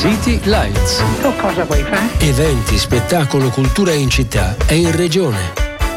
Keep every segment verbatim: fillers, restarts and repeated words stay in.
City Lights. Tu cosa vuoi fare? Eventi, spettacolo, cultura in città e in regione.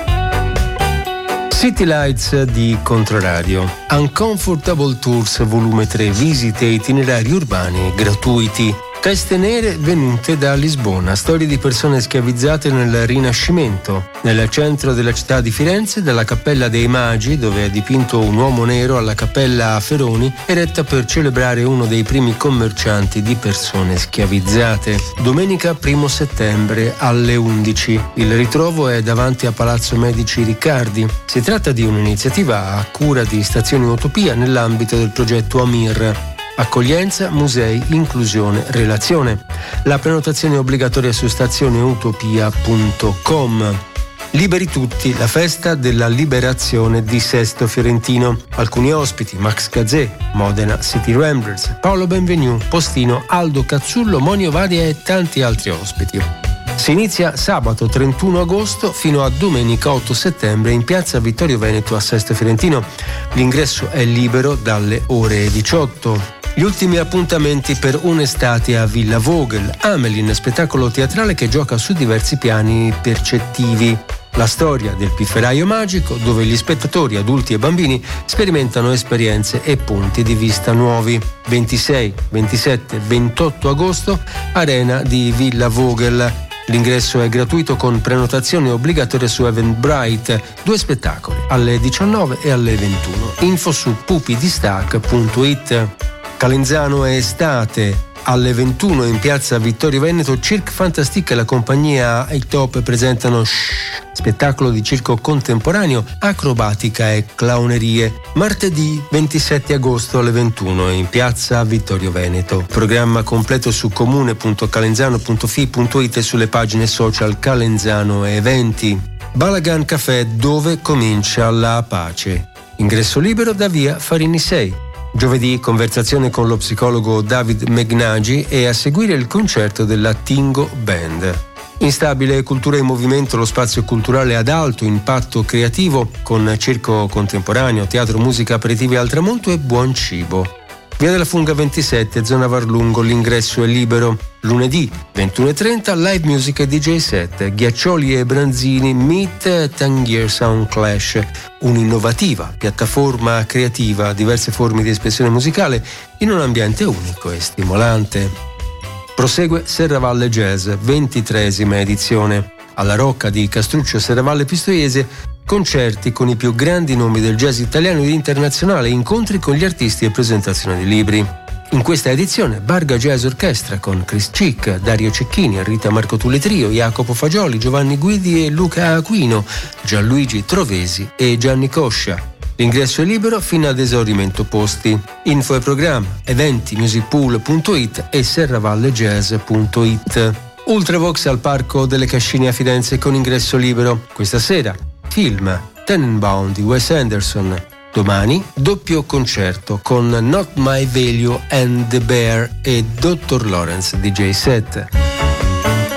City Lights di Controradio. Uncomfortable Tours volume tre, visite e itinerari urbani gratuiti. Teste nere venute da Lisbona, storie di persone schiavizzate nel Rinascimento. Nel centro della città di Firenze, dalla Cappella dei Magi, dove è dipinto un uomo nero, alla Cappella Feroni, eretta per celebrare uno dei primi commercianti di persone schiavizzate. Domenica primo settembre alle undici. Il ritrovo è davanti a Palazzo Medici Riccardi. Si tratta di un'iniziativa a cura di Stazioni Utopia nell'ambito del progetto Amir. Accoglienza, musei, inclusione, relazione. La prenotazione è obbligatoria su stazione utopia punto com. Liberi tutti, la festa della liberazione di Sesto Fiorentino. Alcuni ospiti: Max Gazzè, Modena City Ramblers, Paolo Benvenu, Postino, Aldo Cazzullo, Monio Vadia e tanti altri ospiti. Si inizia sabato trentuno agosto fino a domenica otto settembre in piazza Vittorio Veneto a Sesto Fiorentino. L'ingresso è libero dalle ore diciotto. Gli ultimi appuntamenti per un'estate a Villa Vogel, Amelin, spettacolo teatrale che gioca su diversi piani percettivi. La storia del pifferaio magico, dove gli spettatori, adulti e bambini, sperimentano esperienze e punti di vista nuovi. ventisei, ventisette, ventotto agosto, Arena di Villa Vogel. L'ingresso è gratuito con prenotazione obbligatoria su Eventbrite. Due spettacoli, alle diciannove e alle ventuno. Info su pupidistac punto it. Calenzano è estate. Alle ventuno in piazza Vittorio Veneto, Cirque Fantastique e la compagnia I Top presentano Shh, spettacolo di circo contemporaneo, acrobatica e clownerie. Martedì ventisette agosto alle ventuno in piazza Vittorio Veneto. Programma completo su comune punto calenzano punto fi punto it e sulle pagine social Calenzano Eventi. Balagan Café, dove comincia la pace. Ingresso libero da via Farini sei. Giovedì conversazione con lo psicologo David Megnagi e a seguire il concerto della Tingo Band. Instabile, cultura in movimento, lo spazio culturale ad alto impatto creativo con circo contemporaneo, teatro, musica, aperitivi al tramonto e buon cibo. Via della Funga ventisette, zona Varlungo, l'ingresso è libero. Lunedì ventuno e trenta, live music e D J set, Ghiaccioli e Branzini Meet Tangier Sound Clash, un'innovativa piattaforma creativa, diverse forme di espressione musicale in un ambiente unico e stimolante. Prosegue Serravalle Jazz, ventitreesima edizione. Alla Rocca di Castruccio Serravalle Pistoiese, concerti con i più grandi nomi del jazz italiano ed internazionale, incontri con gli artisti e presentazione di libri. In questa edizione Barga Jazz Orchestra con Chris Cic, Dario Cecchini, Rita Marco Tulli Trio, Jacopo Fagioli, Giovanni Guidi e Luca Aquino, Gianluigi Trovesi e Gianni Coscia. L'ingresso è libero fino ad esaurimento posti. Info e programma eventi musicpool punto it e serravallegjazz punto it. Ultravox al Parco delle Cascine a Firenze con ingresso libero. Questa sera film Tenenbaum di Wes Anderson. Domani doppio concerto con Not My Value and the Bear e dottor Lawrence D J set.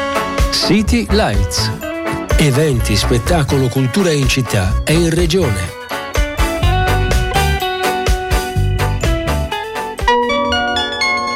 City Lights. Eventi, spettacolo, cultura in città e in regione.